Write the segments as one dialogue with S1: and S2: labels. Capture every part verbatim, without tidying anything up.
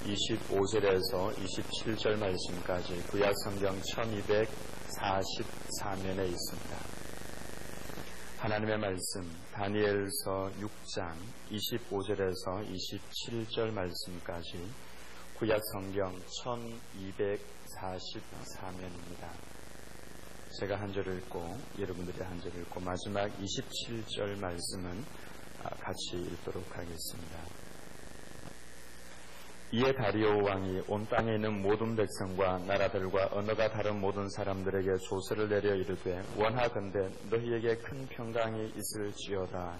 S1: 이십오 절에서 이십칠 절 말씀까지 구약 성경 천이백사십사 면에 있습니다. 하나님의 말씀 다니엘서 육 장 이십오 절에서 이십칠 절 말씀까지 구약 성경 천이백사십사 면입니다. 제가 한 절을 읽고 여러분들이 한 절을 읽고 마지막 이십칠 절 말씀은 같이 읽도록 하겠습니다. 이에 다리오 왕이 온 땅에 있는 모든 백성과 나라들과 언어가 다른 모든 사람들에게 조서를 내려 이르되 원하건대 너희에게 큰 평강이 있을지어다.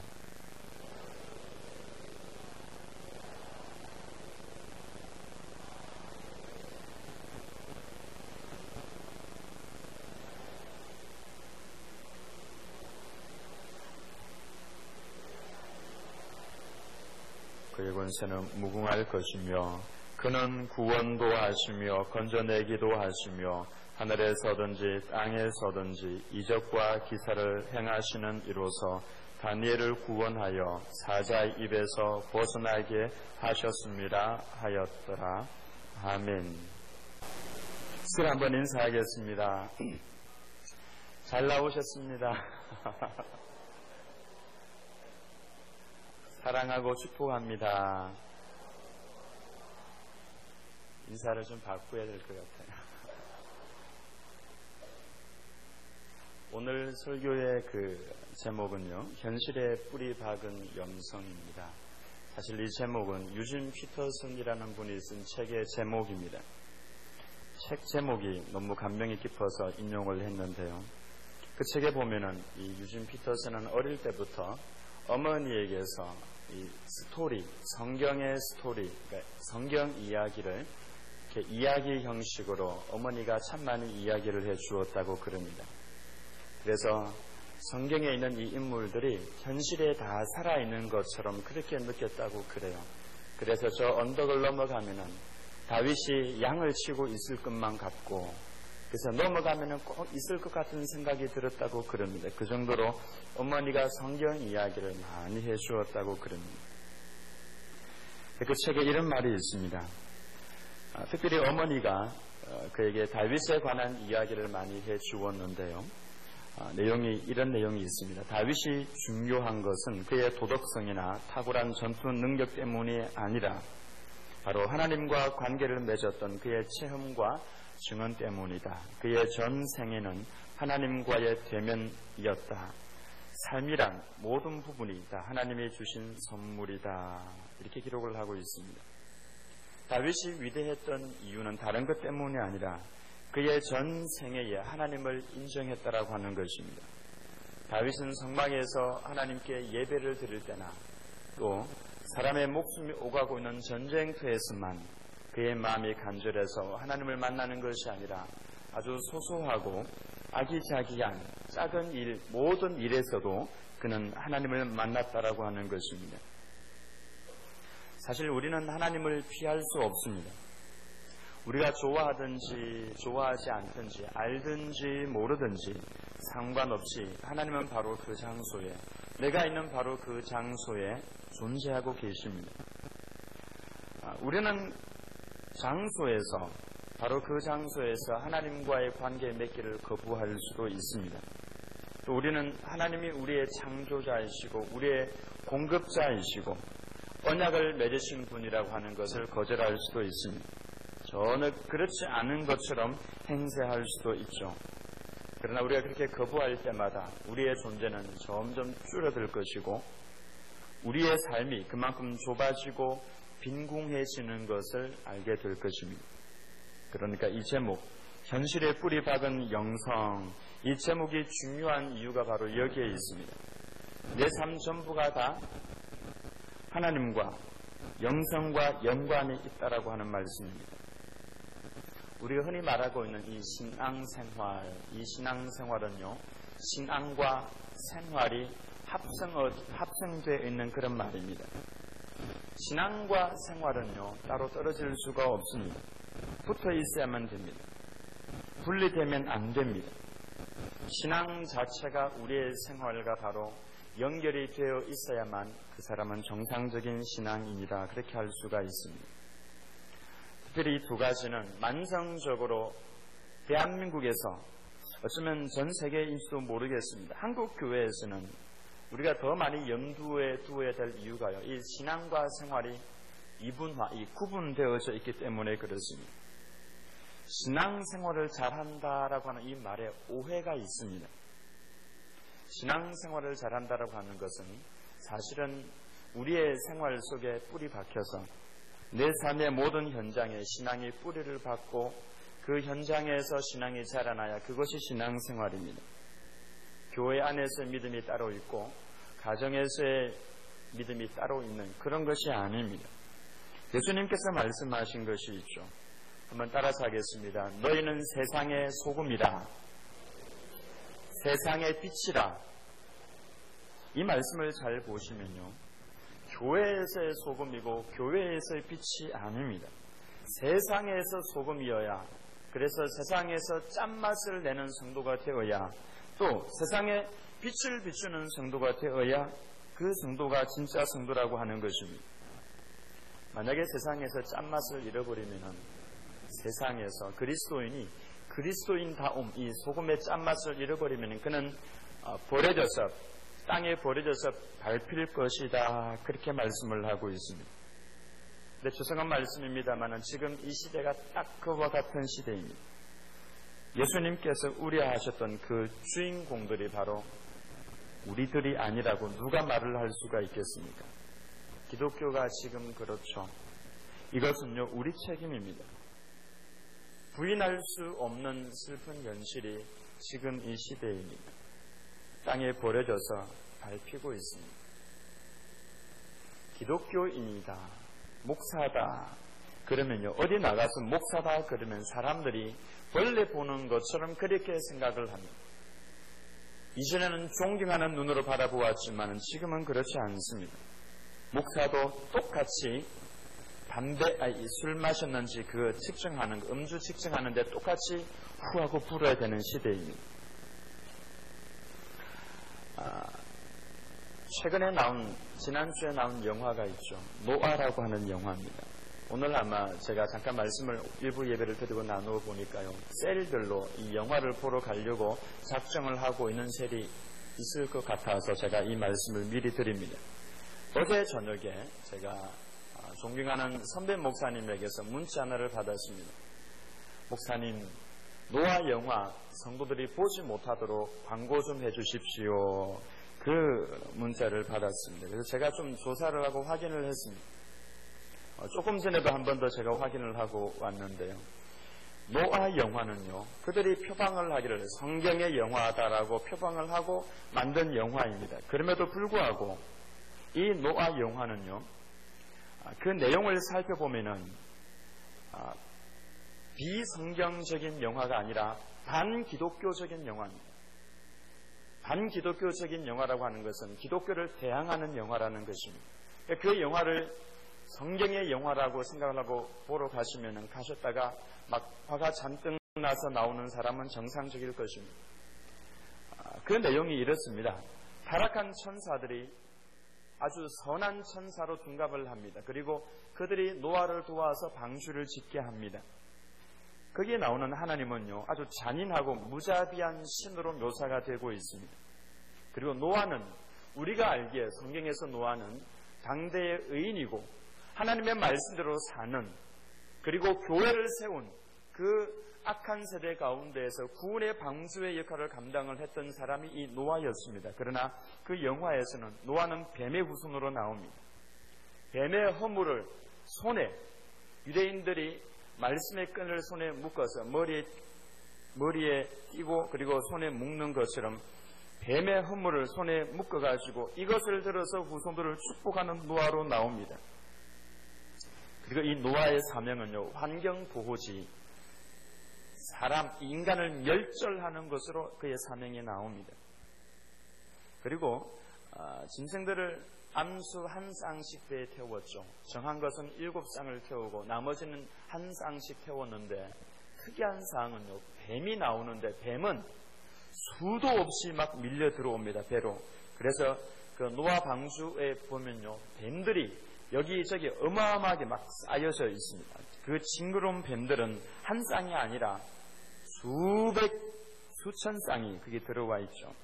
S1: 그의 권세는 무궁할 것이며 그는 구원도 하시며 건져내기도 하시며 하늘에서든지 땅에서든지 이적과 기사를 행하시는 이로서 다니엘을 구원하여 사자의 입에서 벗어나게 하셨습니다 하였더라. 아멘. 술 한번 인사하겠습니다. 잘 나오셨습니다. 사랑하고 축복합니다. 인사를 좀 바꿔야 될 것 같아요. 오늘 설교의 그 제목은요, 현실에 뿌리 박은 영성입니다. 사실 이 제목은 유진 피터슨이라는 분이 쓴 책의 제목입니다. 책 제목이 너무 감명이 깊어서 인용을 했는데요. 그 책에 보면은 이 유진 피터슨은 어릴 때부터 어머니에게서 이 스토리, 성경의 스토리, 그러니까 성경 이야기를 이렇게 이야기 형식으로 어머니가 참 많은 이야기를 해 주었다고 그럽니다. 그래서 성경에 있는 이 인물들이 현실에 다 살아있는 것처럼 그렇게 느꼈다고 그래요. 그래서 저 언덕을 넘어가면은 다윗이 양을 치고 있을 것만 같고, 그래서 넘어가면은 꼭 있을 것 같은 생각이 들었다고 그럽니다. 그 정도로 어머니가 성경 이야기를 많이 해 주었다고 그럽니다. 그 책에 이런 말이 있습니다. 특별히 어머니가 그에게 다윗에 관한 이야기를 많이 해 주었는데요. 내용이 이런 내용이 있습니다. 다윗이 중요한 것은 그의 도덕성이나 탁월한 전투 능력 때문이 아니라 바로 하나님과 관계를 맺었던 그의 체험과 증언 때문이다. 그의 전생에는 하나님과의 대면이었다. 삶이란 모든 부분이 다 하나님이 주신 선물이다. 이렇게 기록을 하고 있습니다. 다윗이 위대했던 이유는 다른 것 때문이 아니라 그의 전생애에 하나님을 인정했다라고 하는 것입니다. 다윗은 성막에서 하나님께 예배를 드릴 때나 또 사람의 목숨이 오가고 있는 전쟁터에서만 그의 마음이 간절해서 하나님을 만나는 것이 아니라 아주 소소하고 아기자기한 작은 일, 모든 일에서도 그는 하나님을 만났다라고 하는 것입니다. 사실 우리는 하나님을 피할 수 없습니다. 우리가 좋아하든지 좋아하지 않든지 알든지 모르든지 상관없이 하나님은 바로 그 장소에, 내가 있는 바로 그 장소에 존재하고 계십니다. 우리는 장소에서, 바로 그 장소에서 하나님과의 관계 맺기를 거부할 수도 있습니다. 또 우리는 하나님이 우리의 창조자이시고 우리의 공급자이시고 언약을 맺으신 분이라고 하는 것을 거절할 수도 있습니다. 전혀 그렇지 않은 것처럼 행세할 수도 있죠. 그러나 우리가 그렇게 거부할 때마다 우리의 존재는 점점 줄어들 것이고 우리의 삶이 그만큼 좁아지고 빈궁해지는 것을 알게 될 것입니다. 그러니까 이 제목, 현실에 뿌리 박은 영성, 이 제목이 중요한 이유가 바로 여기에 있습니다. 내 삶 전부가 다 하나님과 영성과 연관이 있다라고 하는 말씀입니다. 우리가 흔히 말하고 있는 이 신앙생활, 이 신앙생활은요, 신앙과 생활이 합성, 합성되어 있는 그런 말입니다. 신앙과 생활은요, 따로 떨어질 수가 없습니다. 붙어 있어야만 됩니다. 분리되면 안 됩니다. 신앙 자체가 우리의 생활과 바로 연결이 되어 있어야만 그 사람은 정상적인 신앙인이다, 그렇게 할 수가 있습니다. 특별히 이 두 가지는 만성적으로 대한민국에서 어쩌면 전 세계인지도 모르겠습니다. 한국 교회에서는 우리가 더 많이 염두에 두어야 될 이유가요. 이 신앙과 생활이 이분화, 이 구분되어져 있기 때문에 그렇습니다. 신앙생활을 잘한다라고 하는 이 말에 오해가 있습니다. 신앙생활을 잘한다라고 하는 것은 사실은 우리의 생활 속에 뿌리 박혀서 내 삶의 모든 현장에 신앙이 뿌리를 박고 그 현장에서 신앙이 자라나야 그것이 신앙생활입니다. 교회 안에서의 믿음이 따로 있고 가정에서의 믿음이 따로 있는 그런 것이 아닙니다. 예수님께서 말씀하신 것이 있죠. 한번 따라서 하겠습니다. 너희는 세상의 소금이라, 세상의 빛이라. 이 말씀을 잘 보시면요, 교회에서의 소금이고 교회에서의 빛이 아닙니다. 세상에서 소금이어야, 그래서 세상에서 짠맛을 내는 성도가 되어야, 또 세상에 빛을 비추는 성도가 되어야 그 성도가 진짜 성도라고 하는 것입니다. 만약에 세상에서 짠맛을 잃어버리면 세상에서 그리스도인이 그리스도인다움, 이 소금의 짠맛을 잃어버리면 그는 버려져서 땅에 버려져서 밟힐 것이다, 그렇게 말씀을 하고 있습니다. 네, 죄송한 말씀입니다만 지금 이 시대가 딱 그와 같은 시대입니다. 예수님께서 우려하셨던 그 주인공들이 바로 우리들이 아니라고 누가 말을 할 수가 있겠습니까? 기독교가 지금 그렇죠. 이것은요, 우리 책임입니다. 부인할 수 없는 슬픈 현실이 지금 이 시대입니다. 땅에 버려져서 밟히고 있습니다. 기독교인이다, 목사다 그러면요, 어디 나가서 목사다 그러면 사람들이 벌레 보는 것처럼 그렇게 생각을 합니다. 이전에는 존경하는 눈으로 바라보았지만 지금은 그렇지 않습니다. 목사도 똑같이 담배, 아니, 술 마셨는지 그 측정하는, 음주 측정하는데 똑같이 후하고 불어야 되는 시대입니다. 아, 최근에 나온, 지난주에 나온 영화가 있죠. 노아라고 하는 영화입니다. 오늘 아마 제가 잠깐 말씀을 일부 예배를 드리고 나누어 보니까요, 셀들로 이 영화를 보러 가려고 작정을 하고 있는 셀이 있을 것 같아서 제가 이 말씀을 미리 드립니다. 어제 저녁에 제가 존경하는 선배 목사님에게서 문자 하나를 받았습니다. 목사님, 노아 영화 성도들이 보지 못하도록 광고 좀 해주십시오. 그 문자를 받았습니다. 그래서 제가 좀 조사를 하고 확인을 했습니다. 조금 전에도 한 번 더 제가 확인을 하고 왔는데요. 노아 영화는요, 그들이 표방을 하기를 성경의 영화다라고 표방을 하고 만든 영화입니다. 그럼에도 불구하고 이 노아 영화는요, 그 내용을 살펴보면은 비성경적인 영화가 아니라 반기독교적인 영화입니다. 반기독교적인 영화라고 하는 것은 기독교를 대항하는 영화라는 것입니다. 그 영화를 성경의 영화라고 생각을 하고 보러 가시면 가셨다가 막 화가 잔뜩 나서 나오는 사람은 정상적일 것입니다. 그 내용이 이렇습니다. 타락한 천사들이 아주 선한 천사로 둔갑을 합니다. 그리고 그들이 노아를 도와서 방주를 짓게 합니다. 거기에 나오는 하나님은요, 아주 잔인하고 무자비한 신으로 묘사가 되고 있습니다. 그리고 노아는 우리가 알기에 성경에서 노아는 당대의 의인이고 하나님의 말씀대로 사는, 그리고 교회를 세운 그 악한 세대 가운데에서 구원의 방주의 역할을 감당을 했던 사람이 이 노아였습니다. 그러나 그 영화에서는 노아는 뱀의 후손으로 나옵니다. 뱀의 허물을 손에, 유대인들이 말씀의 끈을 손에 묶어서 머리에, 머리에 띄고 그리고 손에 묶는 것처럼 뱀의 허물을 손에 묶어가지고 이것을 들어서 후손들을 축복하는 노아로 나옵니다. 그리고 이 노아의 사명은요, 환경보호지, 사람, 인간을 멸절하는 것으로 그의 사명이 나옵니다. 그리고 어, 짐승들을 암수 한 쌍씩 배에 태웠죠. 정한 것은 일곱 쌍을 태우고 나머지는 한 쌍씩 태웠는데 특이한 사항은요, 뱀이 나오는데 뱀은 수도 없이 막 밀려 들어옵니다. 배로. 그래서 그 노아 방주에 보면요, 뱀들이 여기저기 어마어마하게 막 쌓여져 있습니다. 그 징그러운 뱀들은 한 쌍이 아니라 수백, 수천 쌍이 그게 들어와 있죠.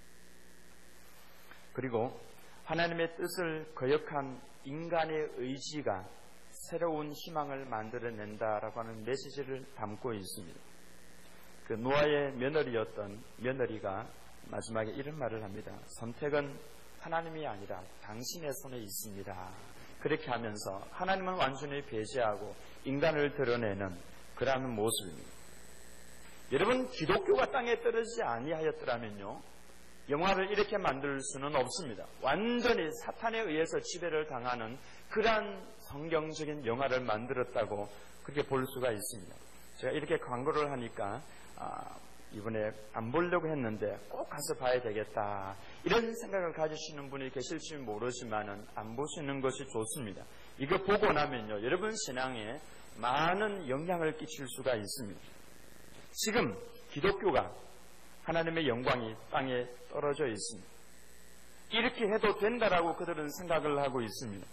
S1: 그리고 하나님의 뜻을 거역한 인간의 의지가 새로운 희망을 만들어낸다라고 하는 메시지를 담고 있습니다. 그 노아의 며느리였던 며느리가 마지막에 이런 말을 합니다. 선택은 하나님이 아니라 당신의 손에 있습니다. 그렇게 하면서 하나님은 완전히 배제하고 인간을 드러내는 그러한 모습입니다. 여러분, 기독교가 땅에 떨어지지 아니하였더라면요, 영화를 이렇게 만들 수는 없습니다. 완전히 사탄에 의해서 지배를 당하는 그러한 성경적인 영화를 만들었다고 그렇게 볼 수가 있습니다. 제가 이렇게 광고를 하니까 아, 이번에 안 보려고 했는데 꼭 가서 봐야 되겠다, 이런 생각을 가지시는 분이 계실지 모르지만은 안 보시는 것이 좋습니다. 이거 보고 나면요, 여러분 신앙에 많은 영향을 끼칠 수가 있습니다. 지금 기독교가 하나님의 영광이 땅에 떨어져 있습니다. 이렇게 해도 된다라고 그들은 생각을 하고 있습니다.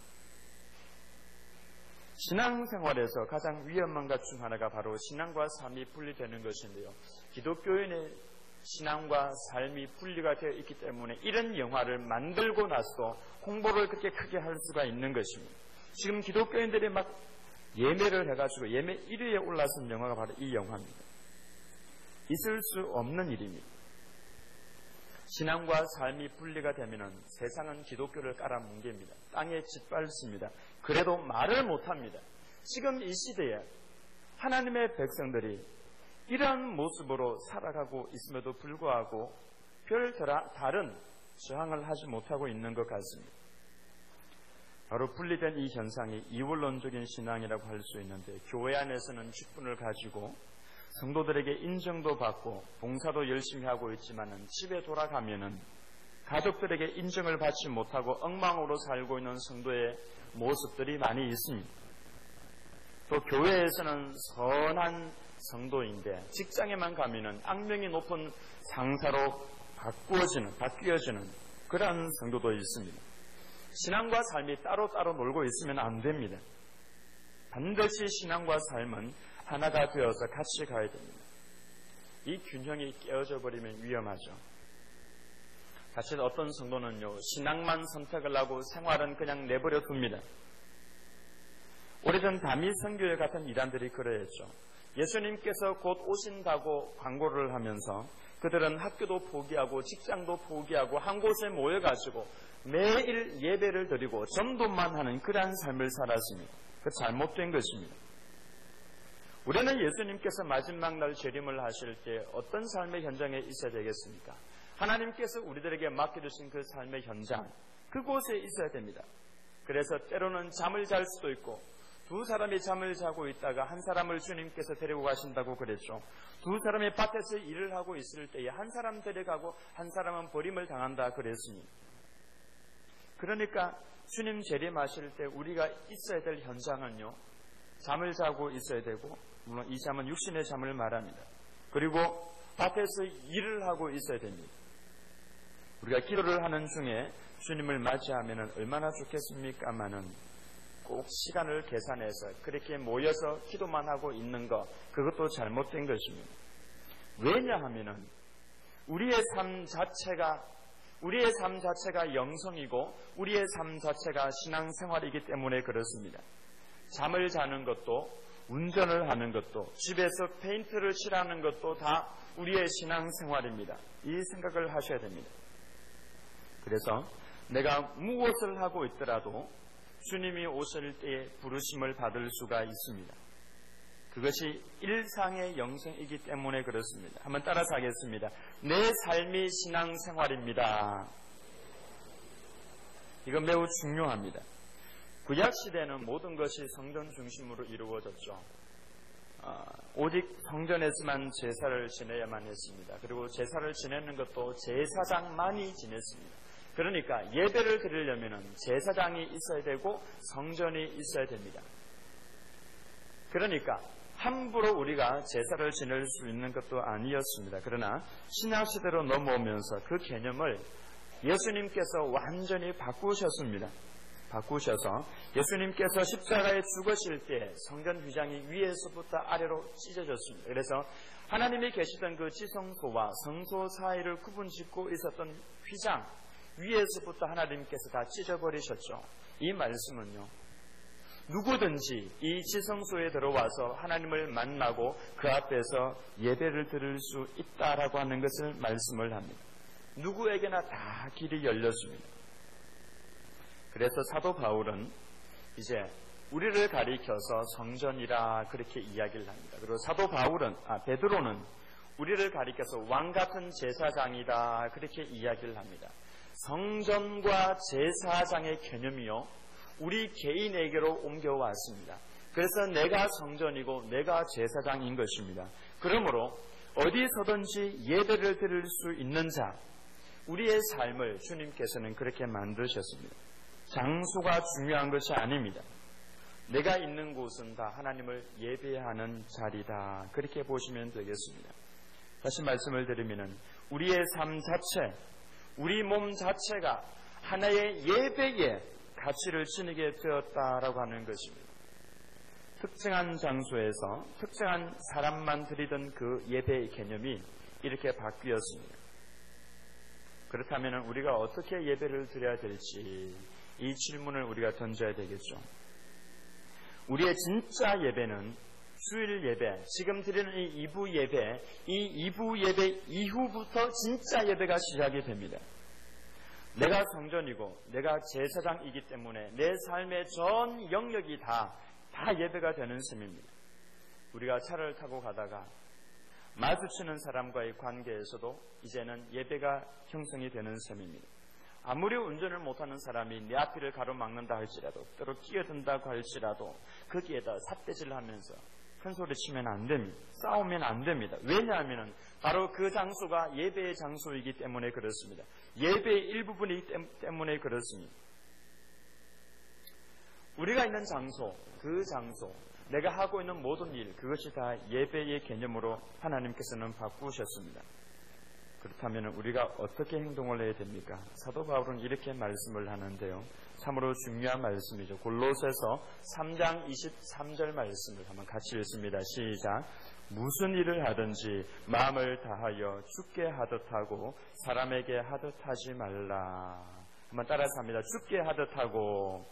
S1: 신앙생활에서 가장 위험한 것 중 하나가 바로 신앙과 삶이 분리되는 것인데요. 기독교인의 신앙과 삶이 분리가 되어 있기 때문에 이런 영화를 만들고 나서도 홍보를 그렇게 크게 할 수가 있는 것입니다. 지금 기독교인들이 막 예매를 해가지고 예매 일 위에 올라선 영화가 바로 이 영화입니다. 있을 수 없는 일입니다. 신앙과 삶이 분리가 되면 세상은 기독교를 깔아뭉갭니다. 땅에 짓밟습니다. 그래도 말을 못합니다. 지금 이 시대에 하나님의 백성들이 이러한 모습으로 살아가고 있음에도 불구하고 별 다른 저항을 하지 못하고 있는 것 같습니다. 바로 분리된 이 현상이 이원론적인 신앙이라고 할 수 있는데, 교회 안에서는 직분을 가지고 성도들에게 인정도 받고 봉사도 열심히 하고 있지만은 집에 돌아가면은 가족들에게 인정을 받지 못하고 엉망으로 살고 있는 성도의 모습들이 많이 있습니다. 또 교회에서는 선한 성도인데 직장에만 가면은 악명이 높은 상사로 바꾸어지는, 바뀌어지는 그러한 성도도 있습니다. 신앙과 삶이 따로따로 놀고 있으면 안 됩니다. 반드시 신앙과 삶은 하나가 되어서 같이 가야 됩니다. 이 균형이 깨어져 버리면 위험하죠. 사실 어떤 성도는요, 신앙만 선택을 하고 생활은 그냥 내버려 둡니다. 오래전 다미 선교회 같은 이단들이 그러했죠. 예수님께서 곧 오신다고 광고를 하면서 그들은 학교도 포기하고 직장도 포기하고 한 곳에 모여가지고 매일 예배를 드리고 전도만 하는 그러한 삶을 살았습니다. 그 잘못된 것입니다. 우리는 예수님께서 마지막 날 재림을 하실 때 어떤 삶의 현장에 있어야 되겠습니까? 하나님께서 우리들에게 맡겨주신 그 삶의 현장, 그곳에 있어야 됩니다. 그래서 때로는 잠을 잘 수도 있고, 두 사람이 잠을 자고 있다가 한 사람을 주님께서 데리고 가신다고 그랬죠. 두 사람이 밭에서 일을 하고 있을 때에 한 사람 데려가고 한 사람은 버림을 당한다 그랬습니다. 그러니까 주님 재림하실 때 우리가 있어야 될 현장은요, 잠을 자고 있어야 되고, 물론 이 잠은 육신의 잠을 말합니다. 그리고 밭에서 일을 하고 있어야 됩니다. 우리가 기도를 하는 중에 주님을 맞이하면 얼마나 좋겠습니까마는 꼭 시간을 계산해서 그렇게 모여서 기도만 하고 있는 것, 그것도 잘못된 것입니다. 왜냐하면 우리의 삶 자체가 우리의 삶 자체가 영성이고 우리의 삶 자체가 신앙생활이기 때문에 그렇습니다. 잠을 자는 것도, 운전을 하는 것도, 집에서 페인트를 칠하는 것도 다 우리의 신앙생활입니다. 이 생각을 하셔야 됩니다. 그래서 내가 무엇을 하고 있더라도 주님이 오실 때에 부르심을 받을 수가 있습니다. 그것이 일상의 영성이기 때문에 그렇습니다. 한번 따라서 하겠습니다. 내 삶이 신앙생활입니다. 이건 매우 중요합니다. 구약시대는 모든 것이 성전 중심으로 이루어졌죠. 어, 오직 성전에서만 제사를 지내야만 했습니다. 그리고 제사를 지내는 것도 제사장만이 지냈습니다. 그러니까 예배를 드리려면 제사장이 있어야 되고 성전이 있어야 됩니다. 그러니까 함부로 우리가 제사를 지낼 수 있는 것도 아니었습니다. 그러나 신약시대로 넘어오면서 그 개념을 예수님께서 완전히 바꾸셨습니다. 바꾸셔서 예수님께서 십자가에 죽으실 때 성전 휘장이 위에서부터 아래로 찢어졌습니다. 그래서 하나님이 계시던 그 지성소와 성소 사이를 구분짓고 있었던 휘장 위에서부터 하나님께서 다 찢어버리셨죠. 이 말씀은요, 누구든지 이 지성소에 들어와서 하나님을 만나고 그 앞에서 예배를 드릴 수 있다라고 하는 것을 말씀을 합니다. 누구에게나 다 길이 열렸습니다. 그래서 사도 바울은 이제 우리를 가리켜서 성전이라 그렇게 이야기를 합니다. 그리고 사도 바울은, 아, 베드로는 우리를 가리켜서 왕 같은 제사장이다 그렇게 이야기를 합니다. 성전과 제사장의 개념이요, 우리 개인에게로 옮겨왔습니다. 그래서 내가 성전이고 내가 제사장인 것입니다. 그러므로 어디서든지 예배를 드릴 수 있는 자, 우리의 삶을 주님께서는 그렇게 만드셨습니다. 장소가 중요한 것이 아닙니다. 내가 있는 곳은 다 하나님을 예배하는 자리다 그렇게 보시면 되겠습니다. 다시 말씀을 드리면 우리의 삶 자체, 우리 몸 자체가 하나의 예배에 가치를 지니게 되었다라고 하는 것입니다. 특정한 장소에서 특정한 사람만 드리던 그 예배의 개념이 이렇게 바뀌었습니다. 그렇다면 우리가 어떻게 예배를 드려야 될지 이 질문을 우리가 던져야 되겠죠. 우리의 진짜 예배는 주일 예배, 지금 드리는 이 이부 예배, 이 이부 예배 이후부터 진짜 예배가 시작이 됩니다. 내가 성전이고 내가 제사장이기 때문에 내 삶의 전 영역이 다, 다 예배가 되는 셈입니다. 우리가 차를 타고 가다가 마주치는 사람과의 관계에서도 이제는 예배가 형성이 되는 셈입니다. 아무리 운전을 못하는 사람이 내 앞길을 가로막는다 할지라도, 때로 끼어든다고 할지라도 거기에다 삿대질을 하면서 큰소리 치면 안 됩니다. 싸우면 안 됩니다. 왜냐하면 바로 그 장소가 예배의 장소이기 때문에 그렇습니다. 예배의 일부분이기 때문에 그렇습니다. 우리가 있는 장소, 그 장소, 내가 하고 있는 모든 일, 그것이 다 예배의 개념으로 하나님께서는 바꾸셨습니다. 그렇다면 우리가 어떻게 행동을 해야 됩니까? 사도 바울은 이렇게 말씀을 하는데요. 참으로 중요한 말씀이죠. 골로새서 삼 장 이십삼 절 말씀을 한번 같이 읽습니다. 시작. 무슨 일을 하든지 마음을 다하여 주께 하듯 하고 사람에게 하듯 하지 말라. 한번 따라서 합니다. 주께 하듯 하고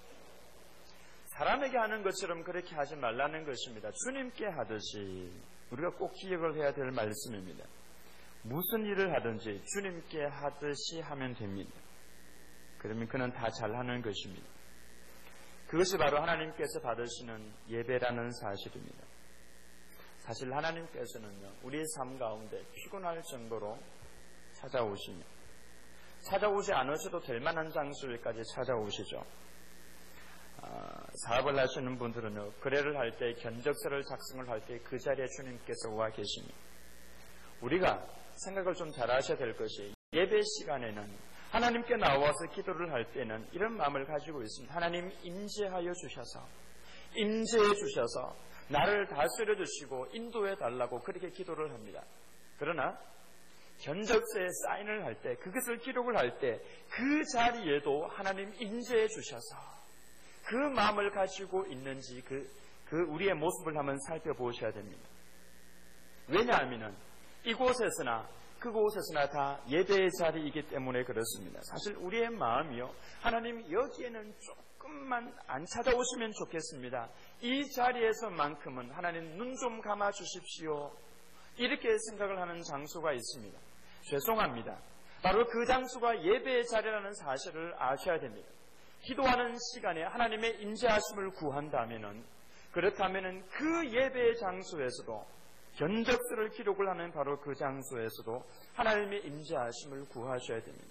S1: 사람에게 하는 것처럼 그렇게 하지 말라는 것입니다. 주님께 하듯이 우리가 꼭 기억을 해야 될 말씀입니다. 무슨 일을 하든지 주님께 하듯이 하면 됩니다. 그러면 그는 다 잘하는 것입니다. 그것이 바로 하나님께서 받으시는 예배라는 사실입니다. 사실 하나님께서는요, 우리의 삶 가운데 피곤할 정도로 찾아오시며 찾아오지 않으셔도 될 만한 장소에까지 찾아오시죠. 아, 사업을 하시는 분들은요, 거래를 할 때, 견적서를 작성을 할 때 그 자리에 주님께서 와 계십니다. 우리가 생각을 좀 잘 하셔야 될 것이, 예배 시간에는 하나님께 나와서 기도를 할 때는 이런 마음을 가지고 있습니다. 하나님 임재하여 주셔서, 임재해 주셔서 나를 다스려 주시고 인도해 달라고 그렇게 기도를 합니다. 그러나 견적서에 사인을 할 때, 그것을 기록을 할 때 그 자리에도 하나님 임재해 주셔서 그 마음을 가지고 있는지 그, 그 우리의 모습을 한번 살펴보셔야 됩니다. 왜냐하면 이곳에서나 그곳에서나 다 예배의 자리이기 때문에 그렇습니다. 사실 우리의 마음이요, 하나님 여기에는 조금만 안 찾아오시면 좋겠습니다. 이 자리에서만큼은 하나님 눈 좀 감아 주십시오. 이렇게 생각을 하는 장소가 있습니다. 죄송합니다. 바로 그 장소가 예배의 자리라는 사실을 아셔야 됩니다. 기도하는 시간에 하나님의 임재하심을 구한다면은, 그렇다면은 그 예배의 장소에서도, 견적서를 기록을 하는 바로 그 장소에서도 하나님의 임재하심을 구하셔야 됩니다.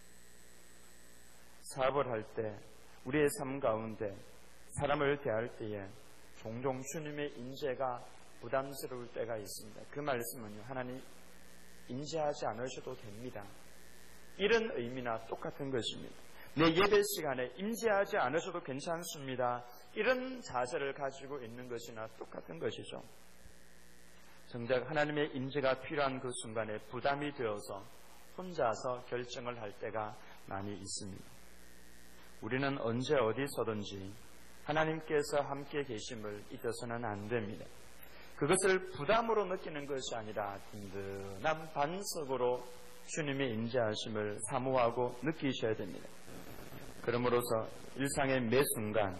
S1: 사업을 할 때, 우리의 삶 가운데 사람을 대할 때에 종종 주님의 임재가 부담스러울 때가 있습니다. 그 말씀은요, 하나님 임재하지 않으셔도 됩니다. 이런 의미나 똑같은 것입니다. 내 예배 시간에 임재하지 않으셔도 괜찮습니다. 이런 자세를 가지고 있는 것이나 똑같은 것이죠. 정작 하나님의 임재가 필요한 그 순간에 부담이 되어서 혼자서 결정을 할 때가 많이 있습니다. 우리는 언제 어디서든지 하나님께서 함께 계심을 잊어서는 안 됩니다. 그것을 부담으로 느끼는 것이 아니라 든든한 반석으로 주님의 인자하심을 사모하고 느끼셔야 됩니다. 그러므로서 일상의 매 순간,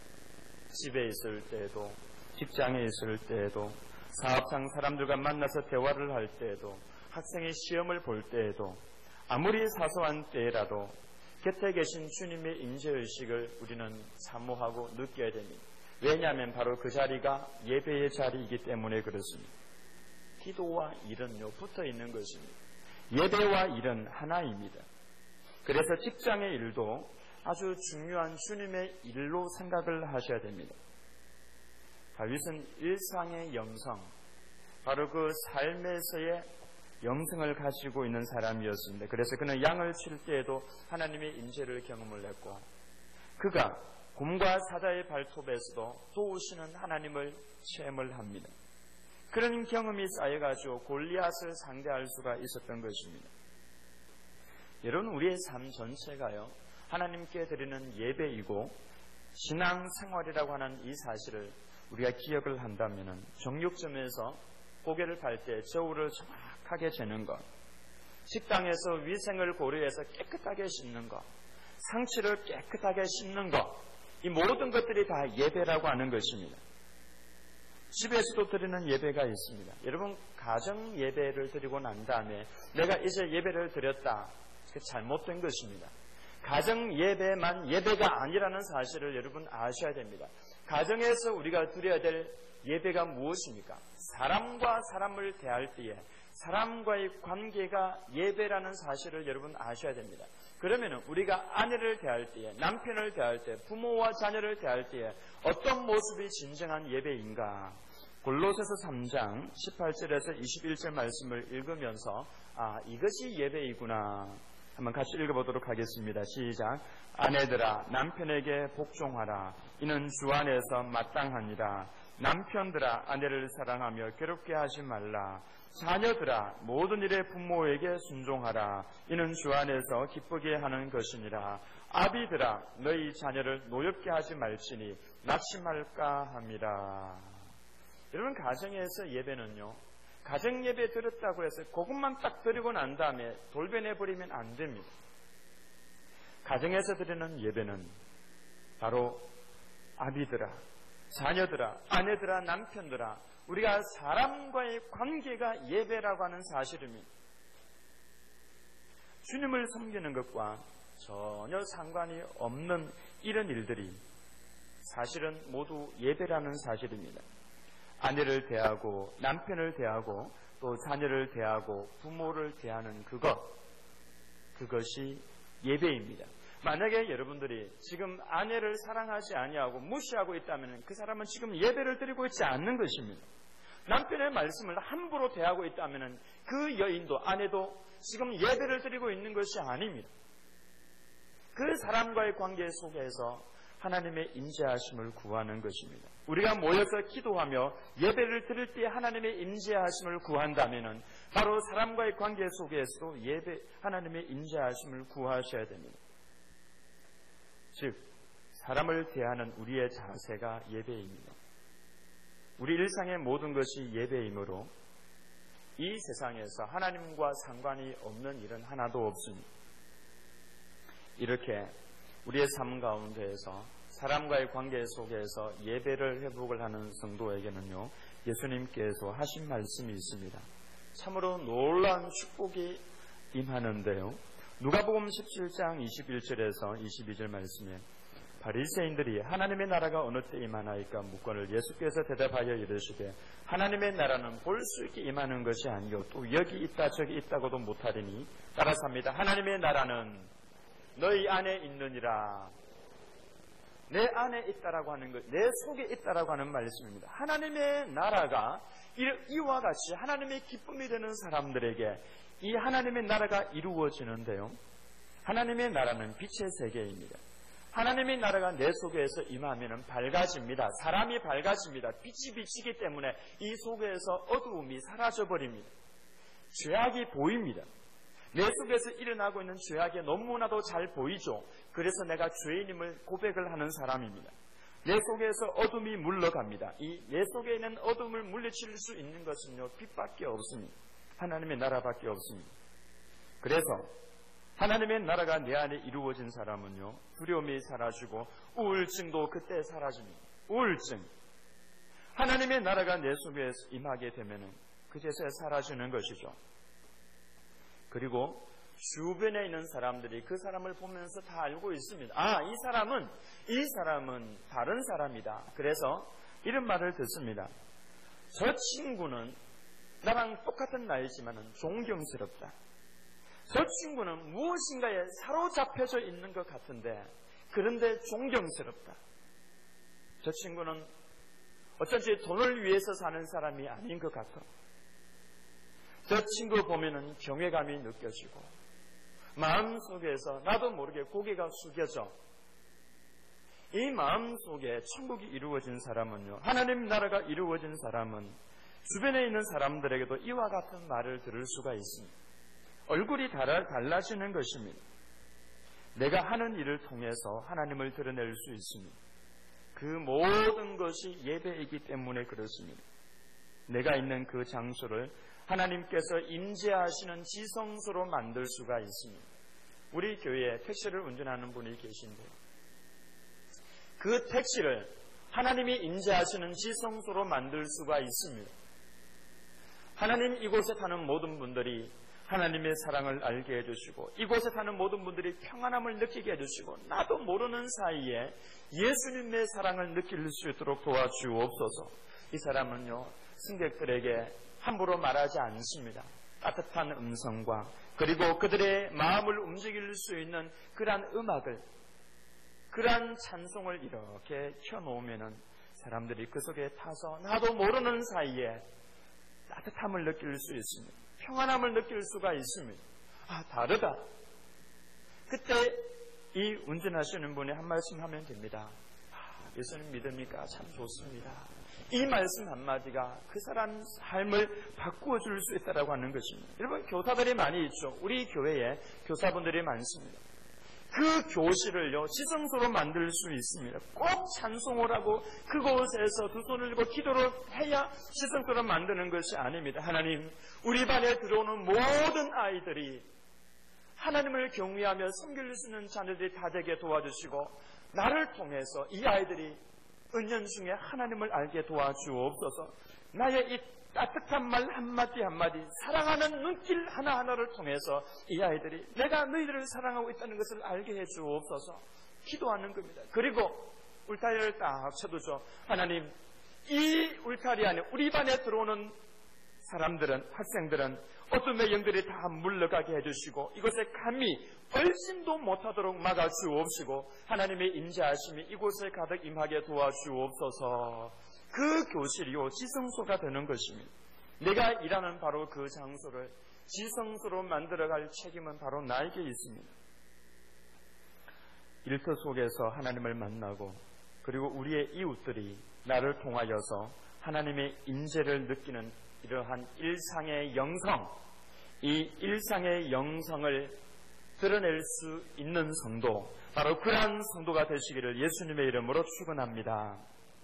S1: 집에 있을 때에도, 직장에 있을 때에도, 사업상 사람들과 만나서 대화를 할 때에도, 학생의 시험을 볼 때에도, 아무리 사소한 때라도 곁에 계신 주님의 인재의식을 우리는 사모하고 느껴야 됩니다. 왜냐하면 바로 그 자리가 예배의 자리이기 때문에 그렇습니다. 기도와 일은요, 붙어 있는 것입니다. 예배와 일은 하나입니다. 그래서 직장의 일도 아주 중요한 주님의 일로 생각을 하셔야 됩니다. 다윗은 일상의 영성, 바로 그 삶에서의 영성을 가지고 있는 사람이었습니다. 그래서 그는 양을 칠 때에도 하나님의 인재를 경험을 했고, 그가 곰과 사자의 발톱에서도 도우시는 하나님을 체험을 합니다. 그런 경험이 쌓여가지고 골리앗을 상대할 수가 있었던 것입니다. 여러분, 우리의 삶 전체가요, 하나님께 드리는 예배이고 신앙생활이라고 하는 이 사실을 우리가 기억을 한다면 정육점에서 고개를 팔 때 저울을 정확하게 재는 것, 식당에서 위생을 고려해서 깨끗하게 씻는 것, 상치를 깨끗하게 씻는 것, 이 모든 것들이 다 예배라고 하는 것입니다. 집에서도 드리는 예배가 있습니다. 여러분, 가정 예배를 드리고 난 다음에 내가 이제 예배를 드렸다, 그게 잘못된 것입니다. 가정 예배만 예배가 아니라는 사실을 여러분 아셔야 됩니다. 가정에서 우리가 드려야 될 예배가 무엇입니까? 사람과 사람을 대할 때에 사람과의 관계가 예배라는 사실을 여러분 아셔야 됩니다. 그러면 우리가 아내를 대할 때에, 남편을 대할 때, 부모와 자녀를 대할 때에 어떤 모습이 진정한 예배인가? 골로새서 삼 장 십팔 절에서 이십일 절 말씀을 읽으면서 아, 이것이 예배이구나. 한번 같이 읽어보도록 하겠습니다. 시작. 아내들아 남편에게 복종하라. 이는 주 안에서 마땅하니라. 남편들아 아내를 사랑하며 괴롭게 하지 말라. 자녀들아 모든 일에 부모에게 순종하라. 이는 주 안에서 기쁘게 하는 것이니라. 아비들아 너희 자녀를 노엽게 하지 말지니 낙심할까 함이라. 여러분, 가정에서 예배는요, 가정 예배 드렸다고 해서 그것만 딱 드리고 난 다음에 돌변해버리면 안 됩니다. 가정에서 드리는 예배는 바로 아비들아, 자녀들아, 아내들아, 남편들아, 우리가 사람과의 관계가 예배라고 하는 사실입니다. 주님을 섬기는 것과 전혀 상관이 없는 이런 일들이 사실은 모두 예배라는 사실입니다. 아내를 대하고 남편을 대하고 또 자녀를 대하고 부모를 대하는 그것, 그것이 예배입니다. 만약에 여러분들이 지금 아내를 사랑하지 아니하고 무시하고 있다면 그 사람은 지금 예배를 드리고 있지 않는 것입니다. 남편의 말씀을 함부로 대하고 있다면 그 여인도 아내도 지금 예배를 드리고 있는 것이 아닙니다. 그 사람과의 관계 속에서 하나님의 인자하심을 구하는 것입니다. 우리가 모여서 기도하며 예배를 드릴 때 하나님의 인자하심을 구한다면 바로 사람과의 관계 속에서도 예배, 하나님의 인자하심을 구하셔야 됩니다. 즉, 사람을 대하는 우리의 자세가 예배입니다. 우리 일상의 모든 것이 예배이므로 이 세상에서 하나님과 상관이 없는 일은 하나도 없습니다. 이렇게 우리의 삶 가운데에서 사람과의 관계 속에서 예배를 회복을 하는 성도에게는요, 예수님께서 하신 말씀이 있습니다. 참으로 놀라운 축복이 임하는데요. 누가복음 십칠 장 이십일 절에서 이십이 절 말씀에 바리새인들이 하나님의 나라가 어느 때 임하나이까 묻거늘 예수께서 대답하여 이르시되 하나님의 나라는 볼 수 있게 임하는 것이 아니요 또 여기 있다 저기 있다고도 못하리니 따라서 합니다. 하나님의 나라는 너희 안에 있느니라. 내 안에 있다라고 하는 것, 내 속에 있다라고 하는 말씀입니다. 하나님의 나라가 이와 같이 하나님의 기쁨이 되는 사람들에게 이 하나님의 나라가 이루어지는데요. 하나님의 나라는 빛의 세계입니다. 하나님의 나라가 내 속에서 임하면 밝아집니다. 사람이 밝아집니다. 빛이 비치기 때문에 이 속에서 어두움이 사라져버립니다. 죄악이 보입니다. 내 속에서 일어나고 있는 죄악이 너무나도 잘 보이죠. 그래서 내가 죄인임을 고백을 하는 사람입니다. 내 속에서 어둠이 물러갑니다. 이 내 속에 있는 어둠을 물리칠 수 있는 것은요, 빛밖에 없습니다. 하나님의 나라밖에 없습니다. 그래서 하나님의 나라가 내 안에 이루어진 사람은요, 두려움이 사라지고 우울증도 그때 사라집니다. 우울증. 하나님의 나라가 내 속에 임하게 되면은 그제서야 사라지는 것이죠. 그리고 주변에 있는 사람들이 그 사람을 보면서 다 알고 있습니다. 아, 이 사람은 이 사람은 다른 사람이다. 그래서 이런 말을 듣습니다. 저 친구는 나랑 똑같은 나이지만은 존경스럽다. 저 친구는 무엇인가에 사로잡혀져 있는 것 같은데 그런데 존경스럽다. 저 친구는 어쩐지 돈을 위해서 사는 사람이 아닌 것 같아. 저 친구 보면은 경외감이 느껴지고 마음속에서 나도 모르게 고개가 숙여져. 이 마음속에 천국이 이루어진 사람은요, 하나님 나라가 이루어진 사람은 주변에 있는 사람들에게도 이와 같은 말을 들을 수가 있습니다. 얼굴이 달라지는 것입니다. 내가 하는 일을 통해서 하나님을 드러낼 수 있습니다. 그 모든 것이 예배이기 때문에 그렇습니다. 내가 있는 그 장소를 하나님께서 임재하시는 지성소로 만들 수가 있습니다. 우리 교회에 택시를 운전하는 분이 계신데요, 그 택시를 하나님이 임재하시는 지성소로 만들 수가 있습니다. 하나님 이곳에 타는 모든 분들이 하나님의 사랑을 알게 해주시고 이곳에 사는 모든 분들이 평안함을 느끼게 해주시고 나도 모르는 사이에 예수님의 사랑을 느낄 수 있도록 도와주옵소서. 이 사람은요, 승객들에게 함부로 말하지 않습니다. 따뜻한 음성과 그리고 그들의 마음을 움직일 수 있는 그러한 음악을, 그러한 찬송을 이렇게 켜놓으면은 사람들이 그 속에 타서 나도 모르는 사이에 따뜻함을 느낄 수 있습니다. 평안함을 느낄 수가 있습니다. 아, 다르다. 그때 이 운전하시는 분이 한 말씀 하면 됩니다. 아, 예수님 믿으니까 참 좋습니다. 이 말씀 한마디가 그 사람 삶을 바꾸어 줄 수 있다라고 하는 것입니다. 여러분, 교사들이 많이 있죠. 우리 교회에 교사분들이 많습니다. 그 교실을요, 지성소로 만들 수 있습니다. 꼭 찬송을 하고 그곳에서 두 손을 들고 기도를 해야 지성소로 만드는 것이 아닙니다. 하나님, 우리 반에 들어오는 모든 아이들이 하나님을 경외하며 섬길 수 있는 자녀들이 다 되게 도와주시고 나를 통해서 이 아이들이 은연 중에 하나님을 알게 도와주옵소서. 나의 이 따뜻한 말 한마디 한마디, 사랑하는 눈길 하나하나를 통해서 이 아이들이 내가 너희들을 사랑하고 있다는 것을 알게 해주옵소서. 기도하는 겁니다. 그리고 울타리를 딱 쳐두죠. 하나님, 이 울타리 안에 우리 반에 들어오는 사람들은, 학생들은 어둠의 영들이 다 물러가게 해주시고 이곳에 감히 얼씬도 못하도록 막아주옵시고 하나님의 임재하심이 이곳에 가득 임하게 도와주옵소서. 그 교실이요, 지성소가 되는 것입니다. 내가 일하는 바로 그 장소를 지성소로 만들어갈 책임은 바로 나에게 있습니다. 일터 속에서 하나님을 만나고 그리고 우리의 이웃들이 나를 통하여서 하나님의 임재를 느끼는 이러한 일상의 영성, 이 일상의 영성을 드러낼 수 있는 성도, 바로 그러한 성도가 되시기를 예수님의 이름으로 축원합니다.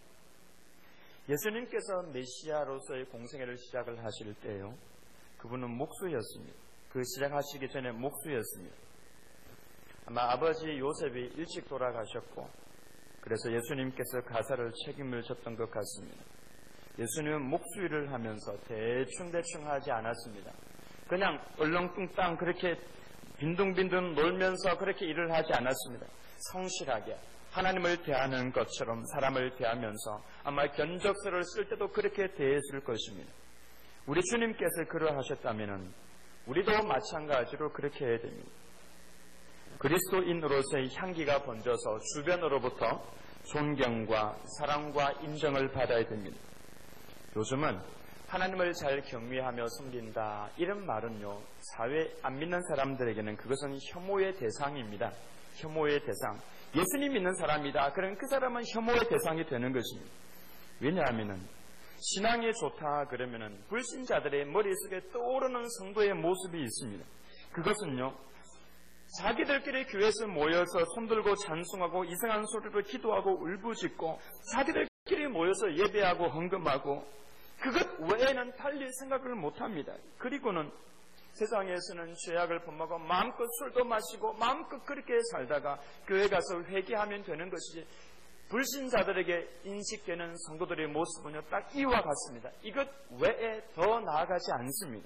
S1: 예수님께서 메시아로서의 공생애를 시작을 하실 때요, 그분은 목수였습니다. 그 시작하시기 전에 목수였습니다. 아마 아버지 요셉이 일찍 돌아가셨고 그래서 예수님께서 가사를 책임을 졌던 것 같습니다. 예수님은 목수 일을 하면서 대충대충 하지 않았습니다. 그냥 얼렁뚱땅 그렇게 빈둥빈둥 놀면서 그렇게 일을 하지 않았습니다. 성실하게 하나님을 대하는 것처럼 사람을 대하면서 아마 견적서를 쓸 때도 그렇게 대했을 것입니다. 우리 주님께서 그러하셨다면 우리도 마찬가지로 그렇게 해야 됩니다. 그리스도인으로서의 향기가 번져서 주변으로부터 존경과 사랑과 인정을 받아야 됩니다. 요즘은 하나님을 잘 경외하며 섬긴다, 이런 말은요, 사회 안 믿는 사람들에게는 그것은 혐오의 대상입니다. 혐오의 대상. 예수님 믿는 사람이다, 그럼 그 사람은 혐오의 대상이 되는 것입니다. 왜냐하면은 신앙이 좋다 그러면은 불신자들의 머릿속에 떠오르는 성도의 모습이 있습니다. 그것은요, 자기들끼리 교회에서 모여서 손들고 찬송하고 이상한 소리로 기도하고 울부짖고 자기들끼리 모여서 예배하고 헌금하고 그것 외에는 달리 생각을 못합니다. 그리고는 세상에서는 죄악을 범하고 마음껏 술도 마시고 마음껏 그렇게 살다가 교회 가서 회개하면 되는 것이지 불신자들에게 인식되는 성도들의 모습은요, 딱 이와 같습니다. 이것 외에 더 나아가지 않습니다.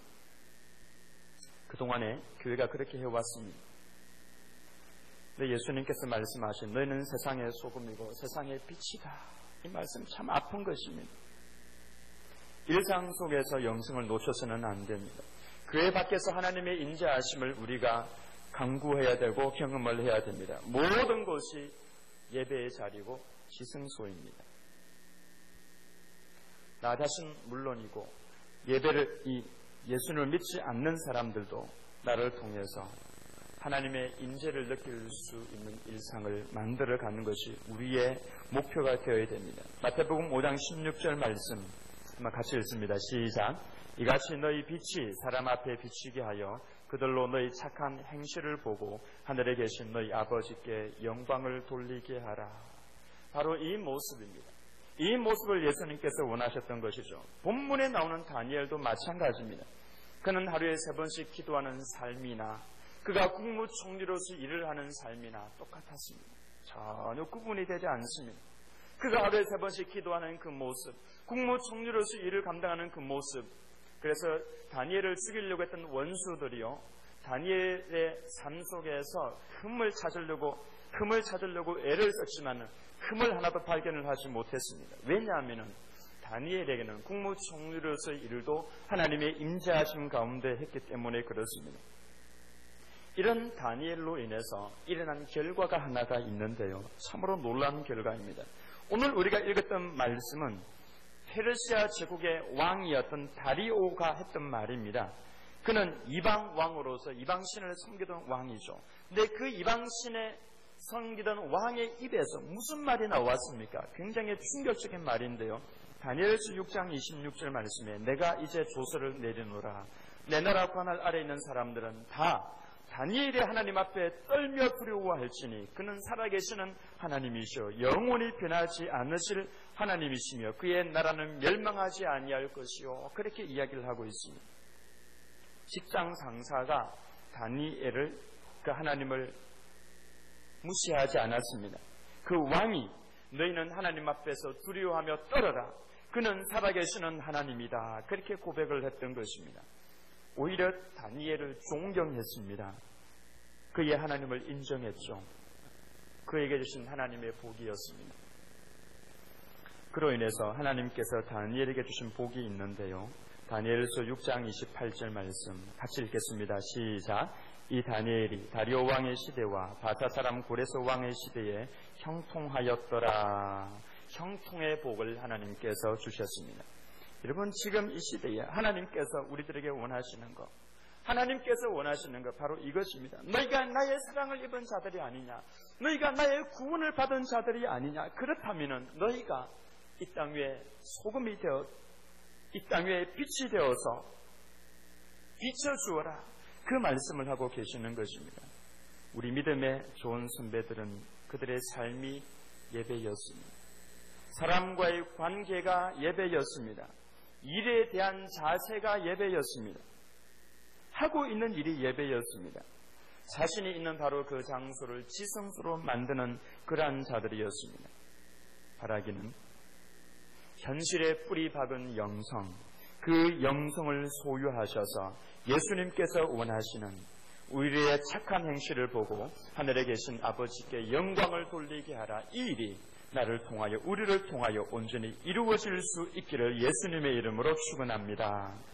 S1: 그동안에 교회가 그렇게 해왔습니다. 근데 예수님께서 말씀하신 너희는 세상의 소금이고 세상의 빛이다. 이 말씀 참 아픈 것입니다. 일상 속에서 영성을 놓쳐서는 안 됩니다. 교회 밖에서 하나님의 인자하심을 우리가 강구해야 되고 경험을 해야 됩니다. 모든 것이 예배의 자리고 지승소입니다. 나 자신 물론이고 예배를 이 예수를 믿지 않는 사람들도 나를 통해서 하나님의 인재를 느낄 수 있는 일상을 만들어가는 것이 우리의 목표가 되어야 됩니다. 마태복음 오 장 십육 절 말씀 한번 같이 읽습니다. 시작. 이같이 너희 빛이 사람 앞에 비치게 하여 그들로 너희 착한 행실을 보고 하늘에 계신 너희 아버지께 영광을 돌리게 하라. 바로 이 모습입니다. 이 모습을 예수님께서 원하셨던 것이죠. 본문에 나오는 다니엘도 마찬가지입니다. 그는 하루에 세 번씩 기도하는 삶이나 그가 국무총리로서 일을 하는 삶이나 똑같았습니다. 전혀 구분이 되지 않습니다. 그가 하루에 세 번씩 기도하는 그 모습, 국무총리로서 일을 감당하는 그 모습, 그래서 다니엘을 죽이려고 했던 원수들이요, 다니엘의 삶 속에서 흠을 찾으려고 흠을 찾으려고 애를 썼지만 흠을 하나도 발견을 하지 못했습니다. 왜냐하면 다니엘에게는 국무총리로서의 일도 하나님의 임재하심 가운데 했기 때문에 그렇습니다. 이런 다니엘로 인해서 일어난 결과가 하나가 있는데요, 참으로 놀라운 결과입니다. 오늘 우리가 읽었던 말씀은 페르시아 제국의 왕이었던 다리오가 했던 말입니다. 그는 이방 왕으로서 이방신을 섬기던 왕이죠. 근데 그 이방신의 섬기던 왕의 입에서 무슨 말이 나왔습니까? 굉장히 충격적인 말인데요. 다니엘서 육 장 이십육 절 말씀에 내가 이제 조서를 내리노라. 내 나라 관할 아래 있는 사람들은 다 다니엘의 하나님 앞에 떨며 두려워할지니 그는 살아계시는 하나님이시오 영원히 변하지 않으실 하나님이시며 그의 나라는 멸망하지 아니할 것이요. 그렇게 이야기를 하고 있습니다. 직장 상사가 다니엘을, 그 하나님을 무시하지 않았습니다. 그 왕이 너희는 하나님 앞에서 두려워하며 떨어라. 그는 살아계시는 하나님이다. 그렇게 고백을 했던 것입니다. 오히려 다니엘을 존경했습니다. 그의 하나님을 인정했죠. 그에게 주신 하나님의 복이었습니다. 그로 인해서 하나님께서 다니엘에게 주신 복이 있는데요. 다니엘서 육 장 이십팔 절 말씀 같이 읽겠습니다. 시작. 이 다니엘이 다리오 왕의 시대와 바사 사람 고레스 왕의 시대에 형통하였더라. 형통의 복을 하나님께서 주셨습니다. 여러분, 지금 이 시대에 하나님께서 우리들에게 원하시는 것, 하나님께서 원하시는 것 바로 이것입니다. 너희가 나의 사랑을 입은 자들이 아니냐, 너희가 나의 구원을 받은 자들이 아니냐. 그렇다면 너희가 이 땅 위에 소금이 되어 이 땅 위에 빛이 되어서 비춰주어라. 그 말씀을 하고 계시는 것입니다. 우리 믿음의 좋은 선배들은 그들의 삶이 예배였습니다. 사람과의 관계가 예배였습니다. 일에 대한 자세가 예배였습니다. 하고 있는 일이 예배였습니다. 자신이 있는 바로 그 장소를 지성소로 만드는 그러한 자들이었습니다. 바라기는 현실에 뿌리 박은 영성, 그 영성을 소유하셔서 예수님께서 원하시는 우리의 착한 행실을 보고 하늘에 계신 아버지께 영광을 돌리게 하라. 이 일이 나를 통하여, 우리를 통하여 온전히 이루어질 수 있기를 예수님의 이름으로 축원합니다.